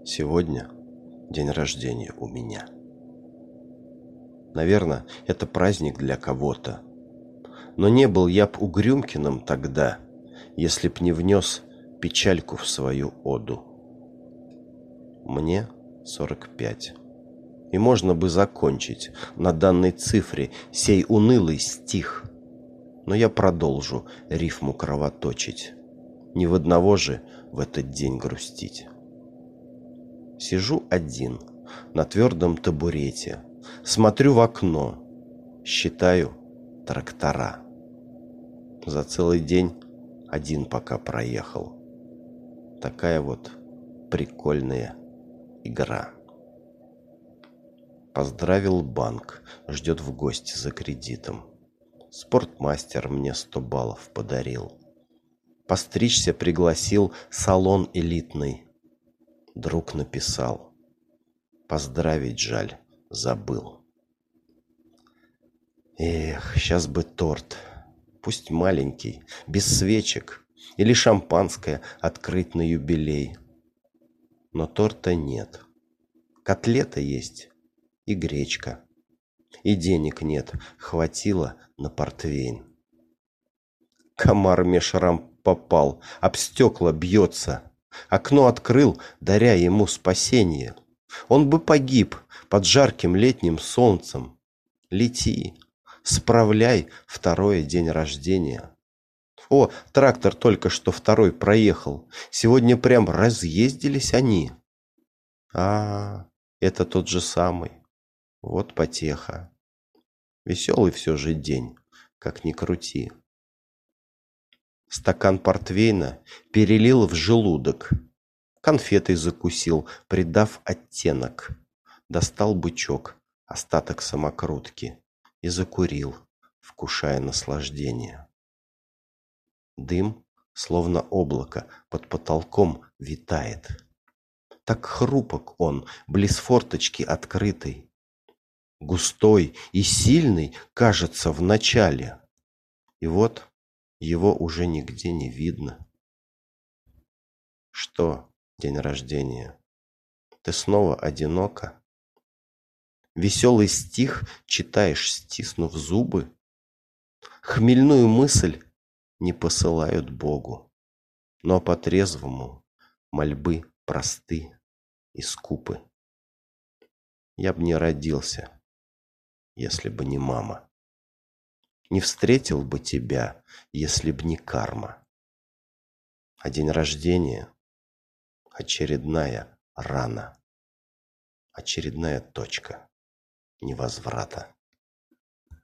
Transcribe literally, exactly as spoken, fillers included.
Сегодня день рождения у меня. Наверное, это праздник для кого-то. Но не был я б Угрюмкиным тогда, если б не внес печальку в свою оду. Мне сорок пять. И можно бы закончить на данной цифре сей унылый стих. Но я продолжу рифму кровоточить. Ни в одного же в этот день грустить. Сижу один на твердом табурете, смотрю в окно, считаю трактора. За целый день один пока проехал. Такая вот прикольная игра. Поздравил банк, ждет в гости за кредитом. Спортмастер мне сто баллов подарил. Постричься пригласил салон элитный. Друг написал. Поздравить жаль, забыл. Эх, сейчас бы торт. Пусть маленький, без свечек. Или шампанское открыть на юбилей. Но торта нет. Котлета есть и гречка. И денег нет, хватило на портвейн. Комар меж рамп попал, об стекла бьется. Окно открыл, даря ему спасение. Он бы погиб под жарким летним солнцем. Лети, справляй второй день рождения. О, трактор только что второй проехал. Сегодня прям разъездились они. А, это тот же самый. Вот потеха. Веселый все же день, как ни крути. Стакан портвейна перелил в желудок. Конфетой закусил, придав оттенок. Достал бычок, остаток самокрутки, и закурил, вкушая наслаждение. Дым, словно облако, под потолком витает. Так хрупок он, близ форточки открытой. Густой и сильный, кажется, в начале. И вот его уже нигде не видно. Что, день рождения, ты снова одинока? Веселый стих читаешь, стиснув зубы? Хмельную мысль не посылают Богу, но по-трезвому мольбы просты и скупы. Я б не родился, если бы не мама. Не встретил бы тебя, если б не карма. А день рождения — очередная рана, очередная точка невозврата.